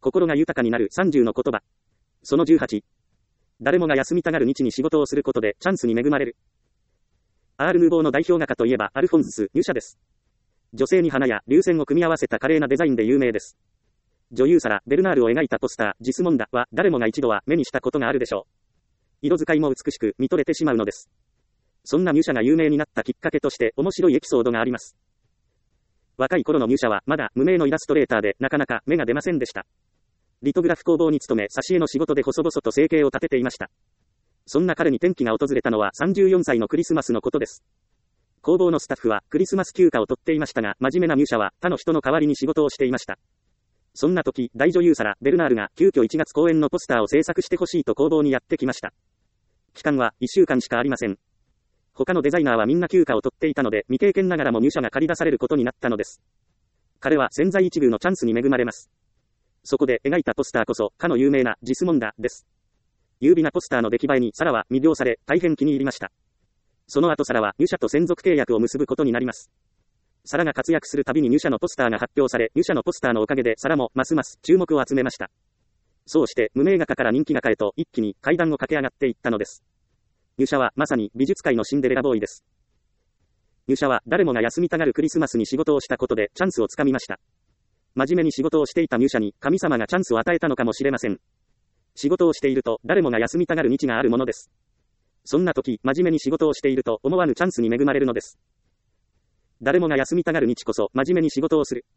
心が豊かになる30の言葉。その18。誰もが休みたがる日に仕事をすることでチャンスに恵まれる。アール・ヌーボーの代表画家といえばアルフォンス・ミュシャです。女性に花や流線を組み合わせた華麗なデザインで有名です。女優サラ・ベルナールを描いたポスター、ジスモンダは誰もが一度は目にしたことがあるでしょう。色使いも美しく見とれてしまうのです。そんなミュシャが有名になったきっかけとして面白いエピソードがあります。若い頃のミュシャはまだ無名のイラストレーターでなかなか芽が出ませんでした。リトグラフ工房に勤め挿絵の仕事で細々と生計を立てていました。そんな彼に転機が訪れたのは34歳のクリスマスのことです。工房のスタッフはクリスマス休暇を取っていましたが、真面目なミュシャは他の人の代わりに仕事をしていました。そんな時、大女優サラ・ベルナールが急遽1月公演のポスターを制作してほしいと工房にやってきました。期間は1週間しかありません。他のデザイナーはみんな休暇を取っていたので、未経験ながらもミュシャが借り出されることになったのです。彼は千載一遇のチャンスに恵まれます。そこで描いたポスターこそ、かの有名なジスモンダです。優美なポスターの出来栄えにサラは魅了され、大変気に入りました。その後サラはミュシャと専属契約を結ぶことになります。サラが活躍するたびにミュシャのポスターが発表され、ミュシャのポスターのおかげでサラもますます注目を集めました。そうして無名画家から人気画家へと一気に階段を駆け上がっていったのです。ミュシャはまさに美術界のシンデレラボーイです。ミュシャは誰もが休みたがるクリスマスに仕事をしたことでチャンスをつかみました。真面目に仕事をしていたミュシャに神様がチャンスを与えたのかもしれません。仕事をしていると誰もが休みたがる日があるものです。そんな時、真面目に仕事をしていると思わぬチャンスに恵まれるのです。誰もが休みたがる日こそ真面目に仕事をする。